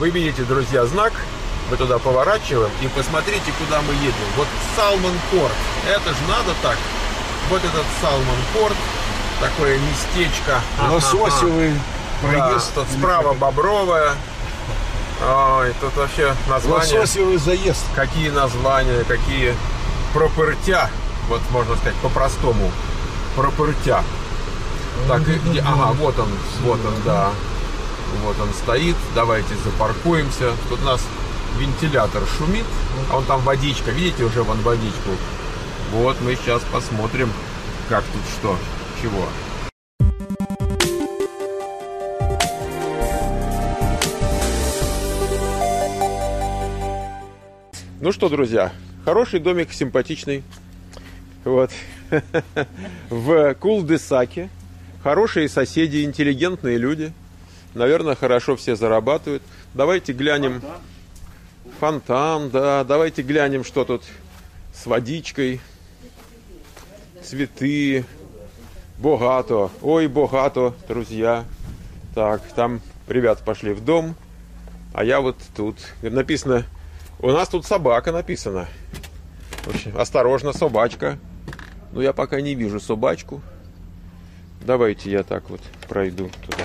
Вы видите, друзья, знак. Мы туда поворачиваем и посмотрите, куда мы едем. Вот Салмон Порт. Это же надо так. Вот этот Салмон Порт. Такое местечко. Лососевый проезд. Да, тут справа Бобровая. Ой, тут вообще названия. Лососевый заезд. Какие названия, какие пропыртя. Вот можно сказать по-простому. Пропыртя. Так, ага, вот он, да. Вот он стоит. Давайте запаркуемся. Тут у нас вентилятор шумит, а вон там водичка. Видите уже вон водичку? Вот мы сейчас посмотрим, как тут что, чего. Ну что, друзья, хороший домик, симпатичный. Вот. В кул-де-саке. Хорошие соседи, интеллигентные люди. Наверное, хорошо все зарабатывают. Давайте глянем. Фонтан, да. Давайте глянем, что тут с водичкой. Цветы. Богато. Ой, богато, друзья. Так, там ребята пошли в дом. А я вот тут. Написано, у нас тут собака написано. В общем, осторожно, собачка. Но я пока не вижу собачку. Давайте я так вот пройду туда.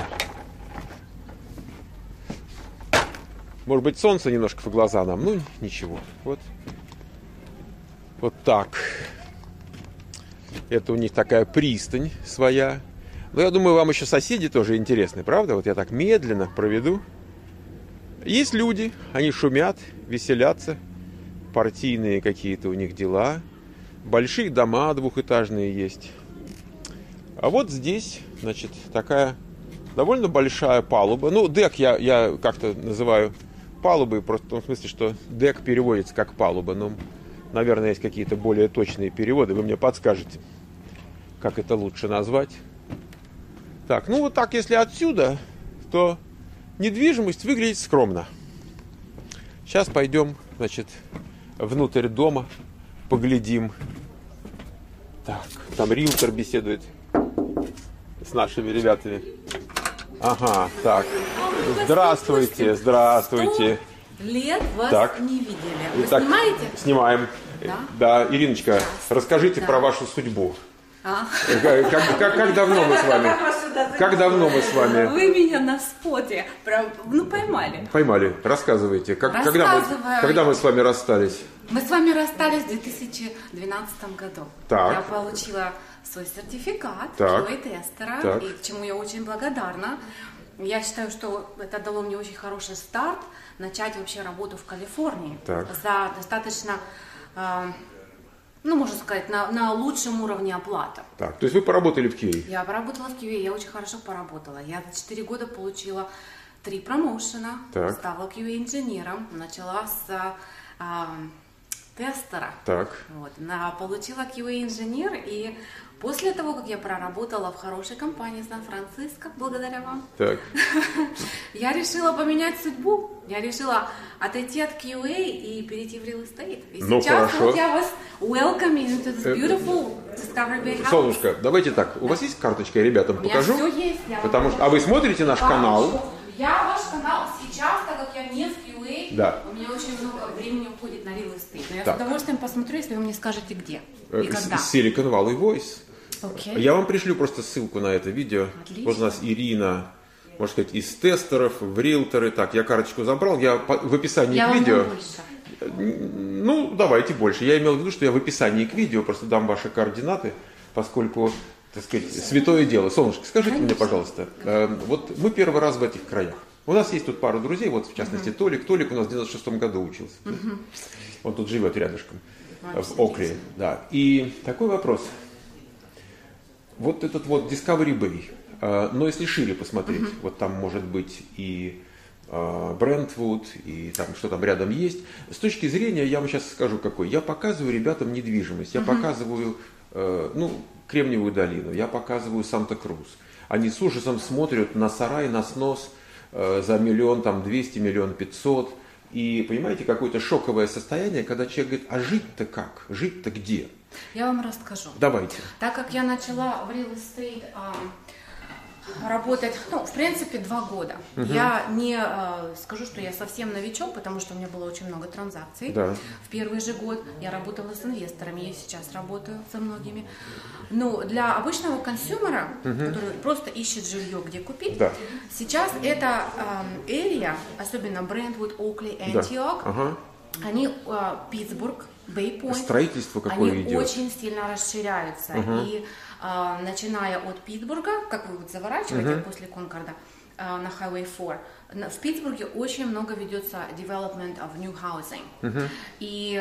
Может быть, солнце немножко в глаза нам. Ну, ничего. Вот. Вот так. Это у них такая пристань своя. Но я думаю, вам еще соседи тоже интересны, правда? Вот я так медленно проведу. Есть люди, они шумят, веселятся. Партийные какие-то у них дела. Большие дома двухэтажные есть. А вот здесь, значит, такая довольно большая палуба. Ну, дек я как-то называю палубой, просто в том смысле, что дек переводится как палуба. Но, наверное, есть какие-то более точные переводы. Вы мне подскажете, как это лучше назвать. Так, ну вот так, если отсюда, то недвижимость выглядит скромно. Сейчас пойдем, значит, внутрь дома, поглядим. Так, там риэлтор беседует с нашими ребятами. Ага, так. Здравствуйте, здравствуйте. 100 лет вас так. Не видели. Вы Итак, снимаете? Снимаем. Да? Да, Ириночка, расскажите про вашу судьбу. Как давно мы с вами? Как давно мы с вами? Вы меня на споте поймали. Поймали. Рассказывайте. Когда мы с вами расстались? Мы с вами расстались в 2012 году. Так. Я получила свой сертификат QA-тестера, Так. и к чему я очень благодарна. Я считаю, что это дало мне очень хороший старт начать вообще работу в Калифорнии. Так. За достаточно, можно сказать, на лучшем уровне оплаты. Так, то есть вы поработали в QA? Я поработала в QA, я очень хорошо поработала. Я за 4 года получила 3 промоушена, стала QA-инженером, начала с тестера. Так. Вот, получила QA-инженер, и после того, как я проработала в хорошей компании Сан-Франциско, благодаря вам, так. я решила поменять судьбу. Я решила отойти от QA и перейти в real estate. И сейчас хорошо. вот я вас welcome into this beautiful Discovery Bay House. Солнышко, давайте так. У вас есть карточка? Я ребятам покажу. У меня все есть. А вы смотрите наш канал? Я ваш канал сейчас, так как я не в QA, да. У меня очень много времени уходит на real estate. Но я с удовольствием посмотрю, если вы мне скажете, где и когда. Silicon Valley Voice. Okay. Я вам пришлю просто ссылку на это видео. Отлично. Вот у нас Ирина, можно сказать, из тестеров, в риэлторы. Так, я карточку забрал. Я в описании к видео. Ну, давайте больше. Я имел в виду, что я в описании к видео просто дам ваши координаты, поскольку, так сказать, святое дело. Солнышко, скажите мне, пожалуйста, вот мы первый раз в этих краях. У нас есть тут пару друзей, вот в частности Толик. Толик у нас в 96-м году учился. Он тут живет рядышком, в Окли. Да. И такой вопрос. Вот этот вот Discovery Bay, но если шире посмотреть, вот там может быть и Брентвуд, и там что там рядом есть. С точки зрения, я вам сейчас скажу какой. Я показываю ребятам недвижимость, я показываю, Кремниевую долину, я показываю Санта-Крус. Они с ужасом смотрят на сарай, на снос за 1 200 000, 1 500 000. И понимаете, какое-то шоковое состояние, когда человек говорит, а жить-то как? Жить-то где? Я вам расскажу. Давайте. Так как я начала в real estate работать, в принципе, 2 года. Я не скажу, что я совсем новичок, потому что у меня было очень много транзакций. Да. В первый же год я работала с инвесторами, я сейчас работаю со многими. Но для обычного консюмера, который просто ищет жилье, где купить, сейчас это area, особенно Брентвуд, Окли, Антиок, они Питтсбург, Бэй-Пойнт, строительство какое они идет? очень сильно расширяются. И начиная от Питтсбурга, как вы заворачиваете после Конкорда на Highway 4, в Питтсбурге очень много ведется development of new housing. И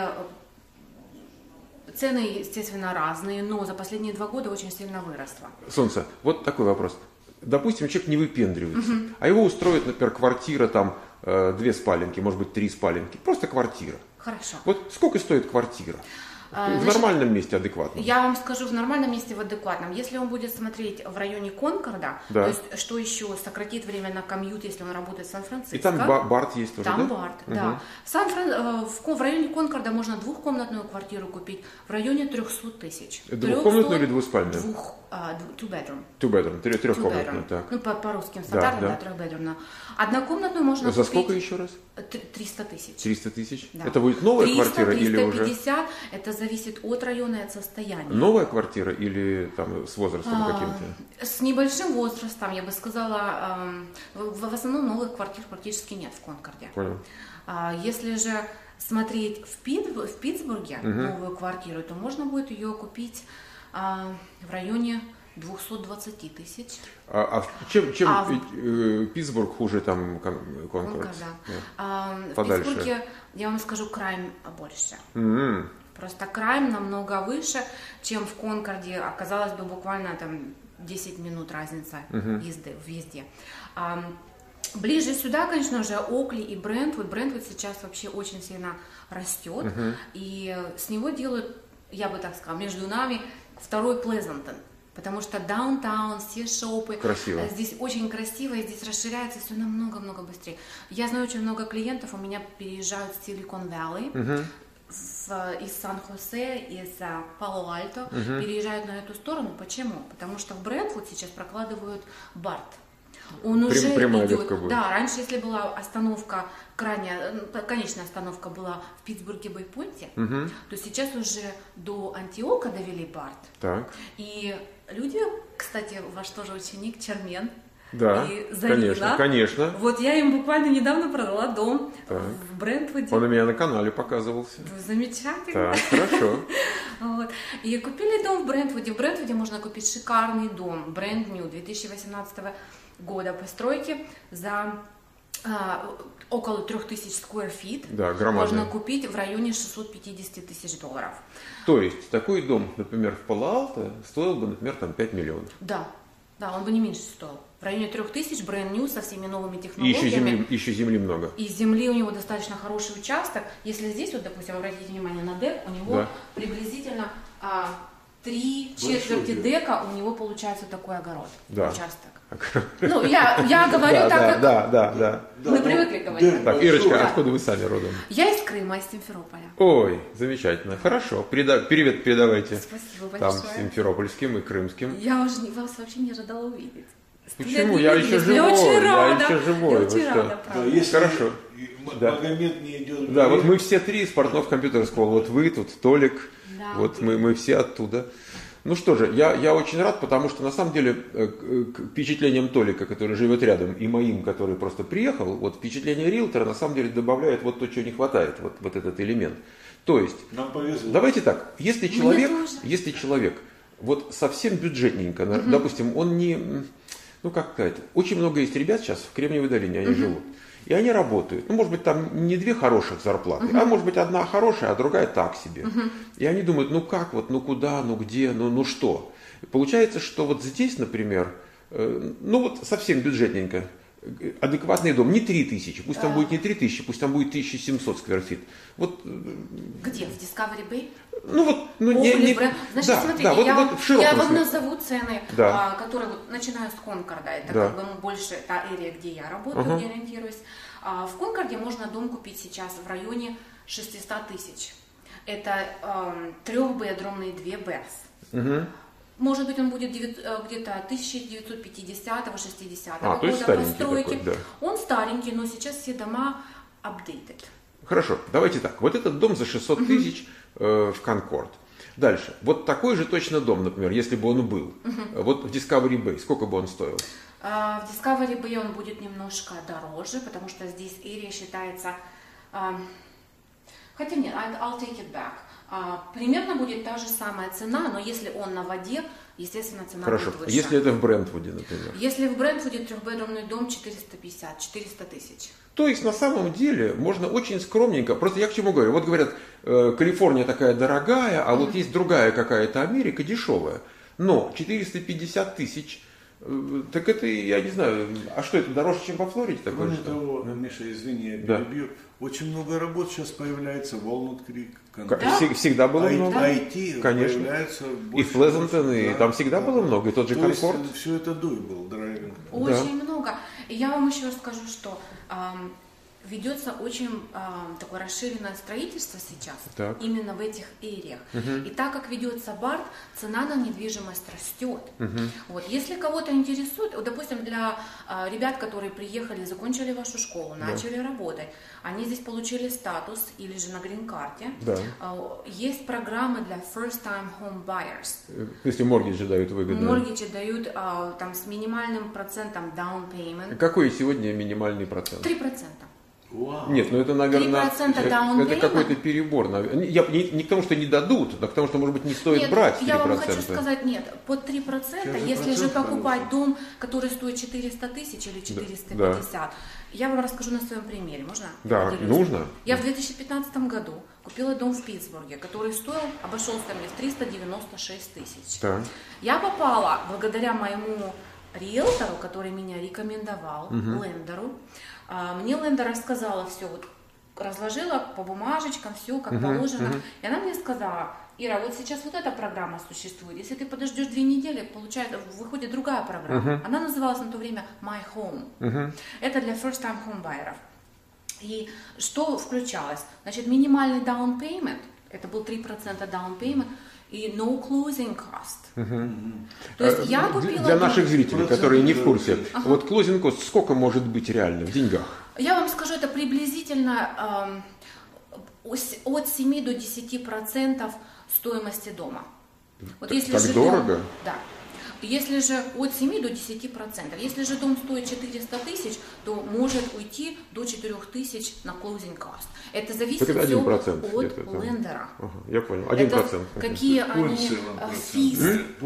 цены, естественно, разные, но за последние 2 года очень сильно выросло. Солнце, вот такой вопрос. Допустим, человек не выпендривается, а его устроит, например, квартира, там 2 спаленки, может быть 3 спаленки, просто квартира. Хорошо. Вот сколько стоит квартира? В нормальном месте, адекватном? Я вам скажу, в нормальном месте, в адекватном. Если он будет смотреть в районе Конкорда, то есть, что еще сократит время на комьют, если он работает в Сан-Франциско. И там Барт есть тоже, там да? Барт, да. В районе Конкорда можно 2-комнатную квартиру купить в районе 300 тысяч. 2-комнатную или 2-спальную? Two-bedroom. Two-bedroom, 3-комнатную, так. По русским стандартам, да, 3-bedroom. Однокомнатную можно За купить... сколько еще раз? 300 тысяч. 300 тысяч? Да. Это будет новая 300, квартира 350, или уже? Это зависит от района и от состояния. Новая квартира или там с возрастом каким-то? С небольшим возрастом, я бы сказала, в основном новых квартир практически нет в Конкорде. Понял. Если же смотреть в Питтсбурге новую квартиру, то можно будет ее купить в районе 220 тысяч. Чем Питтсбург хуже там Конкорд? В Питтсбурге, я вам скажу, крайм больше. Просто крайм намного выше, чем в Конкорде. Оказалось бы, буквально там 10 минут разница езды в езде. Ближе сюда, конечно же, Окли и Брентвуд. Брентвуд сейчас вообще очень сильно растет. И с него делают, я бы так сказала, между нами второй Плезантон. Потому что даунтаун, все шопы. Красиво. Здесь очень красиво, и здесь расширяется все намного-много быстрее. Я знаю очень много клиентов, у меня переезжают в Silicon Valley, из Сан-Хосе, из Пало-Альто, переезжают на эту сторону. Почему? Потому что в Брентвуд сейчас прокладывают Барт. Он уже идет. Да, раньше, если была остановка, конечная остановка была в Питтсбурге, Бэй-Пойнте, то сейчас уже до Антиока довели Барт. Так. И люди, кстати, ваш тоже ученик Чермен. Да, и Зарина. конечно. Вот я им буквально недавно продала дом в Брентвуде. Он у меня на канале показывался. Замечательно. Так, хорошо. Вот. И купили дом в Брентвуде. В Брентвуде можно купить шикарный дом, бренд new, 2018 года постройки, за около 3000 square feet. Да, громадный. Можно купить в районе 650 тысяч долларов. То есть такой дом, например, в Пало-Альто стоил бы, например, там 5 миллионов. Да, он бы не меньше стоил. В районе 3000, бренд new, со всеми новыми технологиями. И еще земли много. И земли у него достаточно хороший участок. Если здесь, вот, допустим, обратите внимание на дек, у него приблизительно 3/4 дека у него получается такой огород, участок. Ну, я говорю так, как мы привыкли говорить. Так, Ирочка, откуда вы сами родом? Я из Крыма, из Симферополя. Ой, замечательно, хорошо. Привет передавайте. Спасибо большое. Там симферопольским и крымским. Я уже вас вообще не ожидала увидеть. Почему? Я еще живой. Я еще живой. Я очень рада, правда. Хорошо. Магомед не идет. Да, вот мы все 3 из Портнов Компьютер School. Вот вы тут, Толик. Вот мы все оттуда. Ну что же, я очень рад, потому что на самом деле к впечатлениям Толика, который живет рядом, и моим, который просто приехал, вот впечатление риэлтора на самом деле добавляет вот то, чего не хватает, вот этот элемент. То есть, нам повезло. Давайте так, если человек вот совсем бюджетненько, допустим, он не, ну как сказать, очень много есть ребят сейчас в Кремниевой долине, они живут. И они работают. Ну, может быть, там не 2 хороших зарплаты, а может быть, одна хорошая, а другая так себе. И они думают, ну как вот, ну куда, ну где, ну что. Получается, что вот здесь, например, ну вот совсем бюджетненько, адекватный дом, не 3000, пусть там будет не 3000, пусть там будет 1700 сквер-фит. Вот, где? В Discovery Bay? Ну вот, не... Значит, смотрите, я вам назову цены, которые вот, начинаю с Конкорда. Это как бы больше та эрия, где я работаю, где ориентируюсь. В Конкорде можно дом купить сейчас в районе 600 тысяч. Это 3-бедрумные 2 бэдс. Может быть, он будет где-то 1950-60 то есть года постройки. Такой, да. Он старенький, но сейчас все дома updated. Хорошо, давайте так. Вот этот дом за 600 тысяч в Конкорд. Дальше. Вот такой же точно дом, например, если бы он был. Вот в Discovery Bay, сколько бы он стоил? В Discovery Bay он будет немножко дороже, потому что здесь area считается... Хотя нет, I'll take it back. Примерно будет та же самая цена, но если он на воде, естественно, цена Хорошо. будет выше. Если это в Брентвуде, например? Если в Брентвуде трехбедрумный дом 450-400 тысяч. То есть на самом деле можно очень скромненько, просто я к чему говорю, вот говорят, Калифорния такая дорогая, а вот есть другая какая-то Америка дешевая, но 450 тысяч, так это, я не знаю, а что это, дороже, чем во Флориде? Кроме того, Миша, извини, я перебью, очень много работ сейчас появляется, Walnut Creek, Всегда было много. IT конечно. Появляется больше. И Флезентон, и там всегда было много, и тот же Конкорд. Все это doable, драйвинг. Очень много. И я вам еще скажу, что ведется очень такое расширенное строительство сейчас, именно в этих эриях. И так как ведется БАРТ, цена на недвижимость растет. Вот. Если кого-то интересует, вот, допустим, для ребят, которые приехали, закончили вашу школу, начали работать, они здесь получили статус или же на грин-карте, есть программы для first-time home buyers. Если моргиджи дают выгодно. Моргиджи дают там, с минимальным процентом down payment. Какой сегодня минимальный процент? 3%. Wow. Нет, ну это, наверное, это какой-то перебор. Я не к тому, что не дадут, а к тому, что, может быть, не стоит брать 3%. Я вам хочу сказать, нет, под 3%, если же покупать дом, который стоит 400 тысяч или 450, я вам расскажу на своем примере, можно? Да, нужно. Я в 2015 году купила дом в Питтсбурге, который обошелся мне в 396 тысяч. Да. Я попала благодаря моему риэлтору, который меня рекомендовал, лендеру. Мне лендер рассказала все, вот, разложила по бумажечкам, все как положено. И она мне сказала: Ира, вот сейчас вот эта программа существует. Если ты подождешь 2 недели, выходит другая программа. Она называлась на то время My Home. Это для first-time home buyers. И что включалось? Значит, минимальный down payment, это был 3% down payment, и no closing cost. То есть я купила... Для наших зрителей, которые не в курсе, вот closing cost сколько может быть реально в деньгах? Я вам скажу, это приблизительно от 7 до 10% стоимости дома. Вот если так же дорого? Дом, да. Если же от 7 до 10%, если же дом стоит 400 тысяч, то может уйти до 4 тысяч на closing cost. Это зависит все от лендера. Я понял, 1%. Какие они физ...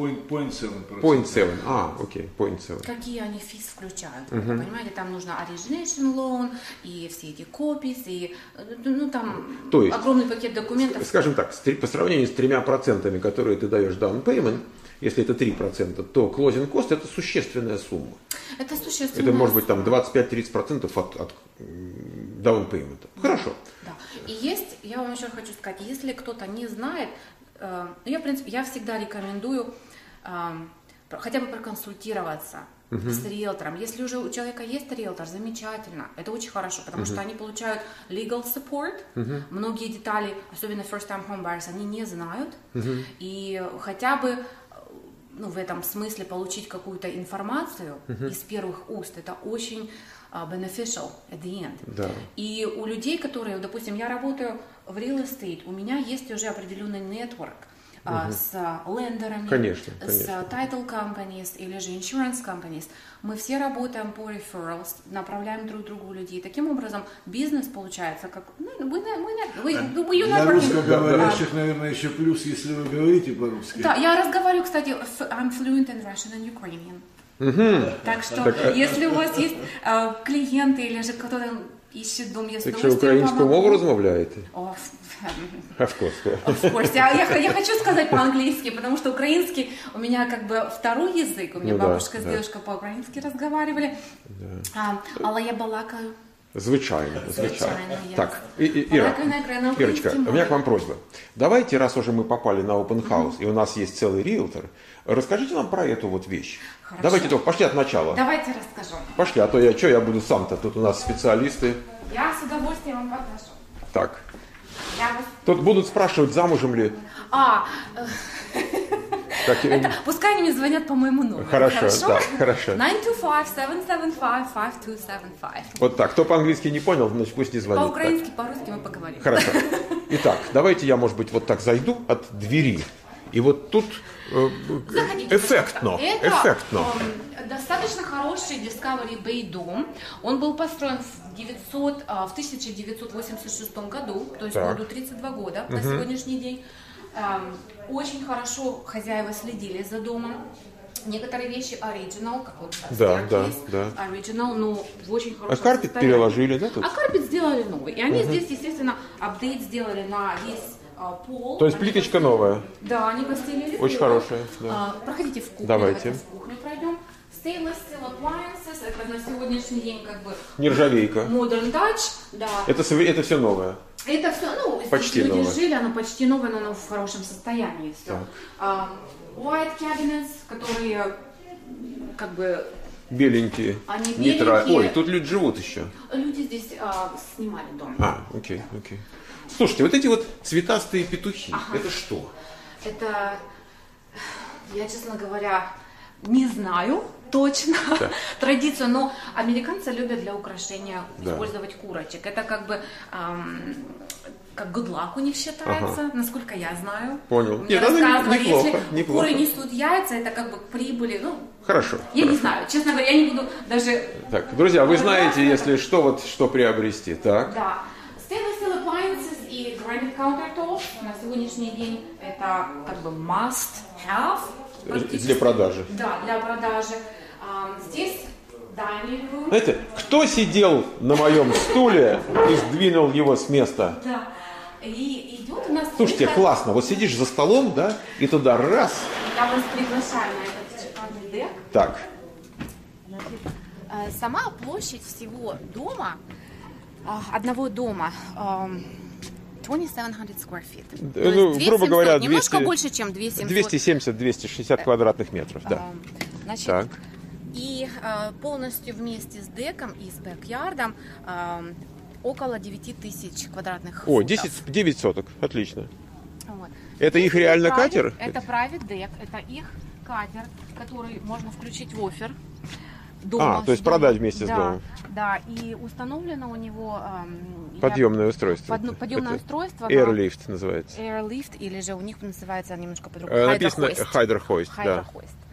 0.7. Окей, 0.7. Какие они физ включают. Понимаете, там нужно origination loan, и все эти copies, и там то есть, огромный пакет документов. Скажем так, по сравнению с 3%, которые ты даешь down payment, если это 3%, то closing cost это существенная сумма. Это существенная Это может быть там 25-30% от down payment. Хорошо. Да. И есть, я вам еще хочу сказать, если кто-то не знает, в принципе, я всегда рекомендую хотя бы проконсультироваться с риэлтором. Если уже у человека есть риэлтор, замечательно. Это очень хорошо, потому что они получают legal support. Многие детали, особенно first-time home buyers, они не знают. И хотя бы в этом смысле получить какую-то информацию из первых уст, это очень beneficial at the end. Да. И у людей, которые, допустим, я работаю в real estate, у меня есть уже определенный network с лендерами, с title companies или же insurance companies. Мы все работаем по referrals, направляем друг другу людей. Таким образом, бизнес получается как... Для русскоговорящих, наверное, еще плюс, если вы говорите по-русски. Да, я разговариваю, кстати, I'm fluent in Russian and Ukrainian. Так что, если у вас есть клиенты или же кто-то ищет дом, я с удовольствием українською мовою розмовляєте? Of course. Я хочу сказать по-английски, потому что украинский у меня как бы второй язык. У меня бабушка с дедушкой по-украински разговаривали. Але я балакаю. Звичайно. Так, Ирочка, у меня к вам просьба. Давайте, раз уже мы попали на open house, и у нас есть целый риэлтор, расскажите нам про эту вот вещь. Хорошо. Давайте только, пошли от начала. Давайте расскажу. Пошли, а то я буду сам-то, тут у нас специалисты. Я с удовольствием вам покажу. Так. Тут будут спрашивать, замужем ли. Пускай они мне звонят по моему номеру. Хорошо, да, хорошо. 925-775-5275. Вот так. Кто по-английски не понял, значит пусть не звонит. По-украински, по-русски мы поговорим. Хорошо. Итак, давайте я, может быть, вот так зайду от двери. И вот тут эффектно. Это достаточно хороший Discovery Bay дом. Он был построен в 1986 году, то есть году 32 года на сегодняшний день. Очень хорошо хозяева следили за домом. Некоторые вещи оригинал, как вот оригинал, но в очень хорошем состоянии. А карпет переложили, да? Тут? А карпет сделали новый. И они здесь, естественно, апдейт сделали на весь пол. То есть плиточка новая? Да, они постелили. Очень хорошая. Да. Проходите в кухню. Давайте. В кухню пройдем. Stainless steel appliances, это на сегодняшний день как бы... Нержавейка. Modern Touch, да. Это все новое? Это все, почти люди новое. жили, оно почти новое, но оно в хорошем состоянии все. White cabinets, которые как бы... Беленькие. Они беленькие. Ой, тут люди живут еще. Люди здесь снимали дом. Окей. Слушайте, вот эти вот цветастые петухи, это что? Это, я, честно говоря, не знаю точно традицию, но американцы любят для украшения использовать курочек. Это как бы как good luck у них считается, насколько я знаю. Понял. Мне рассказывали, если неплохо. куры несут яйца, это как бы к прибыли. Хорошо. Я не знаю, честно говоря, я не буду даже... Так, друзья, вы знаете, если что, что приобрести, так? Да. Stainless steel appliances и granite countertops на сегодняшний день это как бы must have. Для продажи. Да, для продажи. Здесь dining room. Знаете, кто сидел на моем стуле и сдвинул его с места? Да. И идет у нас... Слушайте, классно. Вот сидишь за столом, да, и туда раз. Я вас приглашаю на этот шикарный дек. Так. Сама площадь всего дома, одного дома, 2700 square feet. Грубо говоря, немножко больше, чем 270-260 квадратных метров, да. Значит, так. И полностью вместе с деком и с бэк-ярдом около 9000 квадратных футов. 9 соток, отлично. Вот. Это их реально катер? Это private deck, это их катер, который можно включить в оффер. Дома, то есть продать вместе с домом. Да, и установлено у него подъемное устройство. Подъемное устройство. Airlift называется. Airlift, или же у них называется немножко по-другому. Написано Hydro Hoist. Да.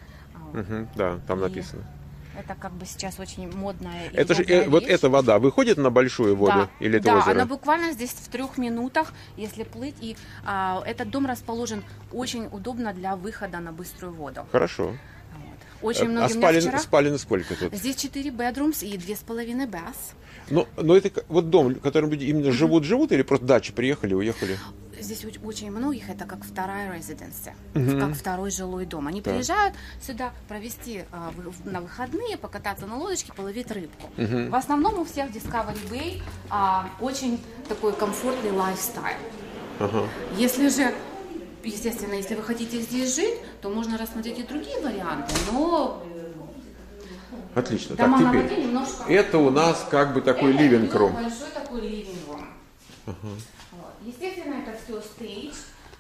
Да, там написано. Это как бы сейчас очень модная. Это же вот эта вода выходит на большую воду или это озеро? Да, она буквально здесь в 3 минутах, если плыть. И этот дом расположен очень удобно для выхода на быструю воду. Хорошо. Очень многие спален сколько тут? Здесь 4 bedrooms и 2,5 baths. Но это вот дом, в котором люди именно живут или просто дачи приехали, уехали? Здесь очень многих это как вторая резиденция, как второй жилой дом. Они приезжают сюда провести на выходные, покататься на лодочке, половить рыбку. В основном у всех Discovery Bay очень такой комфортный лайфстайл. Если же, естественно, если вы хотите здесь жить, то можно рассмотреть и другие варианты, но... Отлично. Так, теперь немножко... это у нас как бы такой living-room. Большой такой living-room. Естественно, это все стейдж.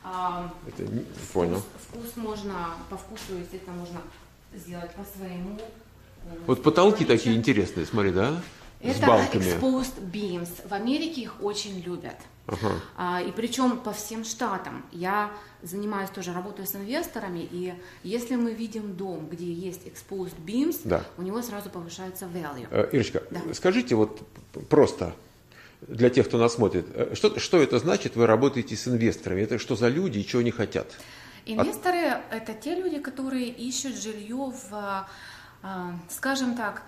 Понял. Вкус можно, по вкусу, естественно, можно сделать по своему. Вот потолки такие интересные, смотри, да? Это exposed beams. В Америке их очень любят. И причем по всем штатам. Я занимаюсь тоже, работаю с инвесторами, и если мы видим дом, где есть exposed beams, у него сразу повышается value. Ирочка, скажите вот просто для тех, кто нас смотрит, что это значит, вы работаете с инвесторами? Это что за люди и чего они хотят? Инвесторы – это те люди, которые ищут жилье в, скажем так,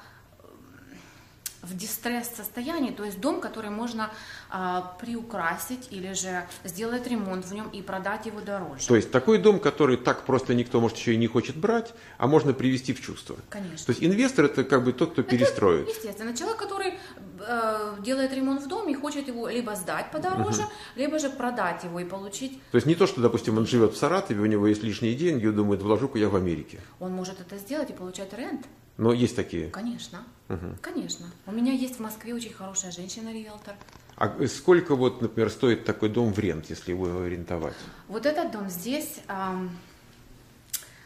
в дистресс-состоянии, то есть дом, который можно приукрасить или же сделать ремонт в нем и продать его дороже. То есть такой дом, который так просто никто, может, еще и не хочет брать, а можно привести в чувство. Конечно. То есть инвестор – это как бы тот, кто перестроит. Естественно. Человек, который делает ремонт в доме и хочет его либо сдать подороже, либо же продать его и получить... То есть не то, что, допустим, он живет в Саратове, у него есть лишние деньги, он думает, вложу-ка я в Америке. Он может это сделать и получать рент. Но есть такие? Конечно, конечно. У меня есть в Москве очень хорошая женщина-риэлтор. А сколько, вот, например, стоит такой дом в рент, если его арендовать? Вот этот дом здесь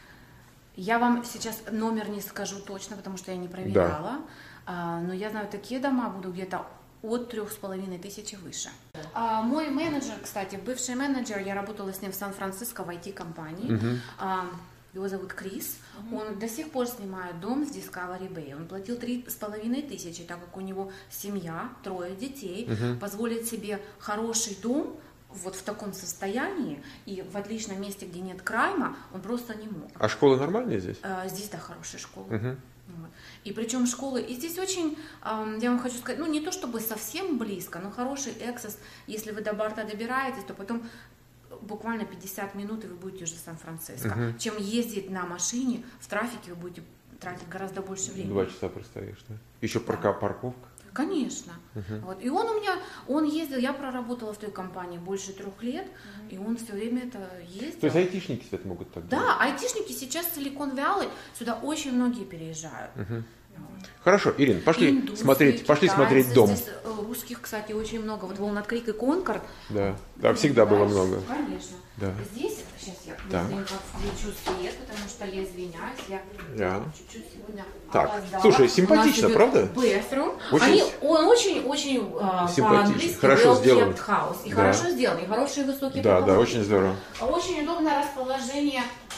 Я вам сейчас номер не скажу точно, потому что я не проверяла, но я знаю, такие дома будут где-то от 3500 выше. Мой менеджер, кстати, бывший менеджер, я работала с ним в Сан-Франциско в IT-компании. Его зовут Крис. Он до сих пор снимает дом с Discovery Bay. Он платил 3500, так как у него семья, 3 детей. Позволить себе хороший дом вот в таком состоянии и в отличном месте, где нет крайма, он просто не мог. А школа нормальная здесь? Здесь, да, хорошая школа. Вот. И причем школы, и здесь очень, я вам хочу сказать, ну не то чтобы совсем близко, но хороший эксес. Если вы до Барта добираетесь, то потом буквально 50 минут, и вы будете уже в Сан-Франциско. Чем ездить на машине, в трафике вы будете тратить гораздо больше времени. 2 часа простоишь, да? Еще парковка? Конечно. Вот. И он ездил, я проработала в той компании больше 3 лет, и он все время это ездил. То есть айтишники это могут так делать? Да, айтишники сейчас в Silicon Valley, сюда очень многие переезжают. Хорошо, Ирина, пошли смотреть дом. Здесь русских, кстати, очень много. Вот Walnut Creek и Concord. Да, там всегда было много. Конечно. Да. Здесь, сейчас я быстренько включу свет, потому что я извиняюсь, я чуть-чуть сегодня опоздала. Слушай, симпатично, правда? Он очень по-английски хорошо сделан. Хаус. И хорошо сделан, и хорошие высокие потолки. Да, очень здорово. Очень удобное расположение.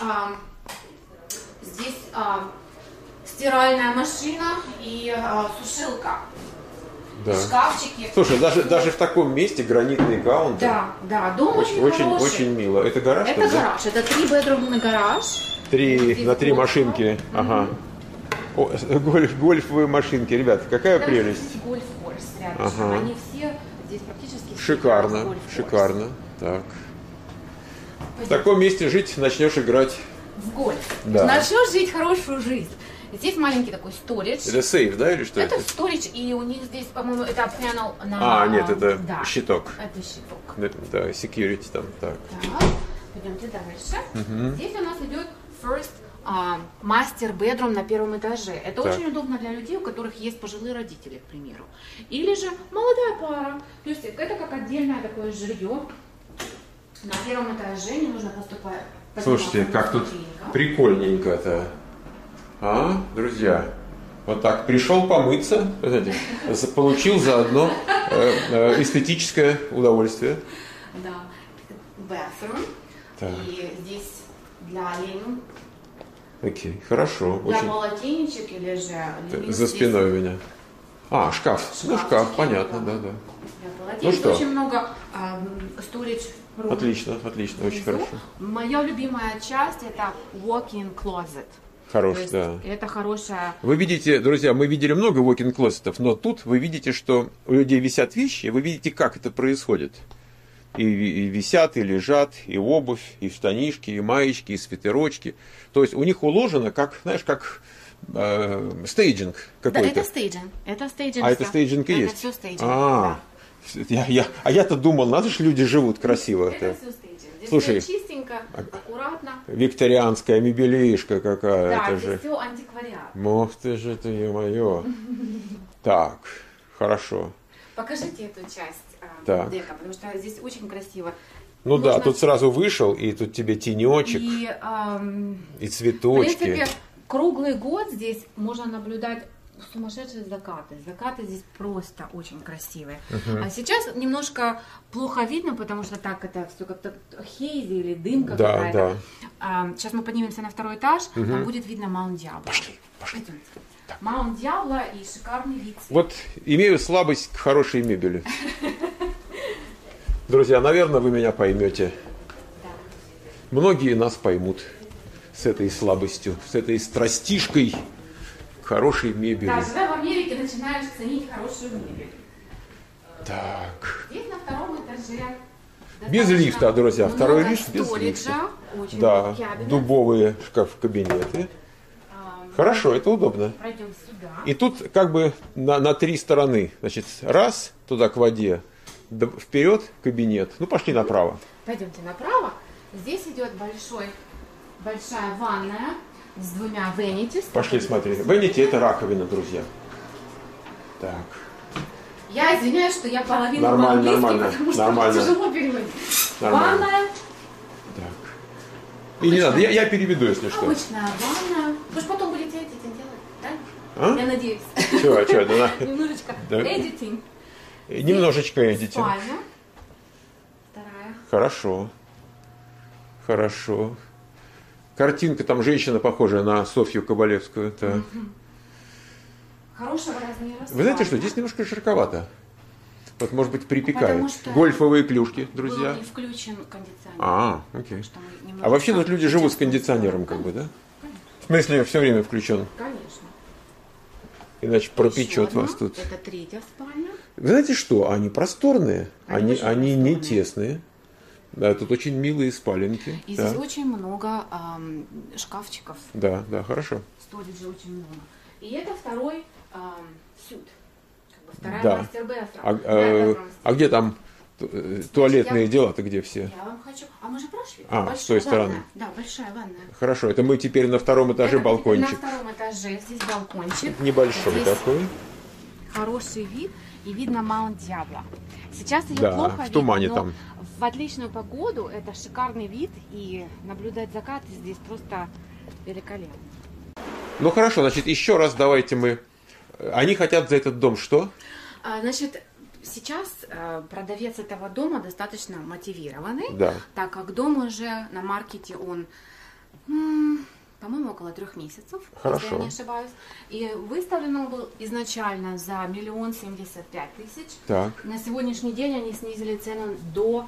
Здесь стиральная машина и сушилка. Да. Шкафчики. Слушай, даже в таком месте гранитный каунтер. Да, дом очень хороший. Очень мило. Это гараж? Это гараж, это 3-бедрумный гараж. 3 на 3 машинки. Ага. Гольфовые машинки, ребята, какая прелесть. Гольф-форс рядом. Они все здесь практически. Шикарно. Так. В таком месте жить, начнешь играть. В гольф. Да. Начнешь жить хорошую жизнь. Здесь маленький такой сторидж. Это сейф, да, или что это? Это сторидж, и у них здесь, по-моему, это панел на... нет, это щиток. Это щиток. Да, security там, так. Пойдемте дальше. Здесь у нас идет first master bedroom на 1-м этаже. Это очень удобно для людей, у которых есть пожилые родители, к примеру. Или же молодая пара. То есть это как отдельное такое жилье. На 1-м этаже не нужно поступать. Слушайте, как тут прикольненько-то. Друзья, вот так пришел помыться, знаете, получил заодно эстетическое удовольствие. Да, bathroom. И здесь для оленей. Окей, хорошо. Для полотенечек или же... За спиной у меня. Шкаф. Шкаф, понятно, да. Для полотенец очень много storage. Отлично, очень хорошо. Моя любимая часть это walk-in closet. Хороший, да. Это хорошая... Вы видите, друзья, мы видели много walk-in клозетов, но тут вы видите, что у людей висят вещи, вы видите, как это происходит. И висят, и лежат, и обувь, и штанишки, и маечки, и свитерочки. То есть у них уложено, как, знаешь, как стейджинг какой-то. Да, это стейджинг. Это стейджинг. Это стейджинг и есть? Это все стейджинг, да. Я-то думал, надо же люди живут красиво. Это все стейджинг. Здесь Слушай, чистенько, аккуратно. Викторианская мебелишка какая. Да, это здесь же... все антиквариат. Ох ты же ты, ё-моё. Так, хорошо. Покажите эту часть дека, потому что здесь очень красиво. Ну да, тут сразу вышел, и тут тебе тенечек, и цветочки. В принципе, круглый год здесь можно наблюдать сумасшедшие закаты. Закаты здесь просто очень красивые. А сейчас немножко плохо видно, потому что так это все как-то хейзи или дымка какая-то. Сейчас мы поднимемся на 2-й этаж, там будет видно Маунт Диабло. Пошли. Маунт Диабло и шикарный вид. Вот имею слабость к хорошей мебели. Друзья, наверное, вы меня поймете. Многие нас поймут с этой слабостью, с этой страстишкой к хорошей мебели. Да, когда в Америке начинаешь ценить хорошую мебель. Так. Здесь на 2-м этаже. Без лифта, друзья. 2-й лифт без лифта. Да, дубовые шкаф-кабинеты. Хорошо, это удобно. Пройдем сюда. И тут как бы на 3 стороны. Значит, раз туда к воде, вперед кабинет. Ну, пошли направо. Пойдемте направо. Здесь идет большая ванная с 2 венити. Пошли смотреть. Венити это раковина, друзья. Так. Я извиняюсь, что я половину по-английски, потому что тяжело переводить. Ванная. Так. И не надо, я переведу, если что. Обычная ванная. А? Я надеюсь. Чего? Немножечко editing. Немножечко editing. Спальня. Вторая. Хорошо. Картинка, там женщина похожая на Софью Кабалевскую. Так. Хорошего размера. Вы знаете что, здесь немножко жарковато. Вот, может быть, припекает. Потому что Гольфовые клюшки, друзья. Был не включен кондиционер. Окей. Немножко... А вообще тут люди живут с кондиционером, как бы, да? В смысле, все время включен. Конечно. Иначе пропечет вас тут. Это третья спальня. Вы знаете что? Они просторные. Они не просторные. тесные. Да, тут очень милые спаленки. И да. здесь очень много шкафчиков. Да, хорошо. Сториджа очень много. И это второй сют. Вторая Да. мастер-бэдрум. А где там туалетные дела-то где все? Я вам хочу... А мы же прошли. С той стороны. Да, большая ванная. Хорошо, это мы теперь на втором этаже Это балкончик. На втором этаже здесь балкончик. Небольшой здесь такой. Хороший вид. И видно Маунт Диабло. Сейчас ее Да, плохо в тумане видно, но там. в отличную погоду это шикарный вид. И наблюдать закат здесь просто великолепно. Ну хорошо, значит, еще раз давайте мы... Они хотят за этот дом что? Значит, сейчас продавец этого дома достаточно мотивированный, Да. так как дом уже на маркете, он, по-моему, около 3 месяцев, Хорошо. если я не ошибаюсь. И выставлен он был изначально за 1 075 000. Так. На сегодняшний день они снизили цену до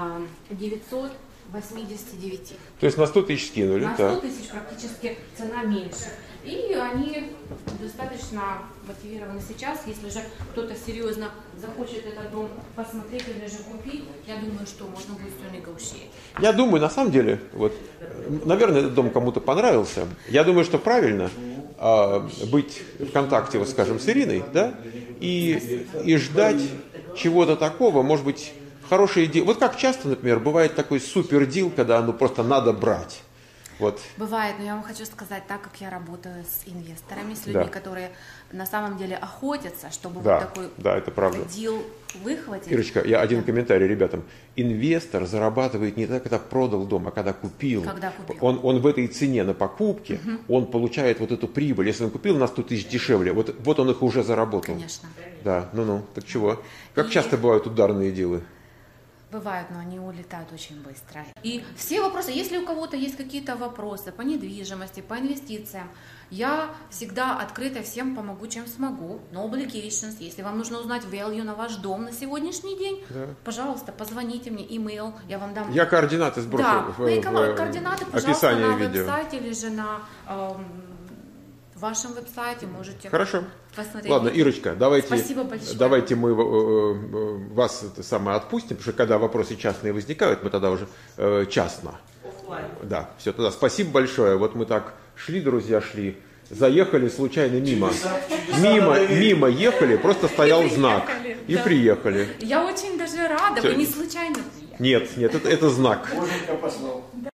989. То есть на 100 тысяч скинули. На 100 так. тысяч практически цена меньше. И они достаточно мотивированы сейчас. Если же кто-то серьезно захочет этот дом посмотреть или же купить, я думаю, что можно будет все negotiate. Я думаю, на самом деле, вот, наверное, этот дом кому-то понравился. Я думаю, что правильно быть в контакте, вот, скажем, с Ириной, да, и ждать чего-то такого, может быть, хорошая идея. Вот как часто, например, бывает такой супер дил, когда просто надо брать. Вот. Бывает, но я вам хочу сказать, так как я работаю с инвесторами, с людьми, Да. которые на самом деле охотятся, чтобы Да, вот такой да, это правда. дил выхватить. Ирочка, я один комментарий ребятам. Инвестор зарабатывает не так, когда продал дом, а когда купил. Когда купил. Он в этой цене на покупке, он получает вот эту прибыль. Если он купил на 100 тысяч дешевле, вот он их уже заработал. Конечно. Да, так чего? Как И- часто бывают ударные дилы? Бывают, но они улетают очень быстро. И все вопросы, если у кого-то есть какие-то вопросы по недвижимости, по инвестициям, я всегда открыта всем помогу, чем смогу. No obligations. Если вам нужно узнать value на ваш дом на сегодняшний день, пожалуйста, позвоните мне, email, я вам дам. Я координаты сброшу Да, в координаты, пожалуйста, описании на видео. веб-сайте или же на вашем веб-сайте можете Хорошо. посмотреть. Ладно, Ирочка, Спасибо большое. давайте мы вас это самое отпустим, потому что когда вопросы частные возникают, мы тогда уже частно. Да, все, тогда спасибо большое. Вот мы так шли, друзья, заехали случайно мимо. Мимо ехали, просто стоял знак. И приехали. Я очень даже рада, вы не случайно приехали. Нет, это знак. Боженька послал.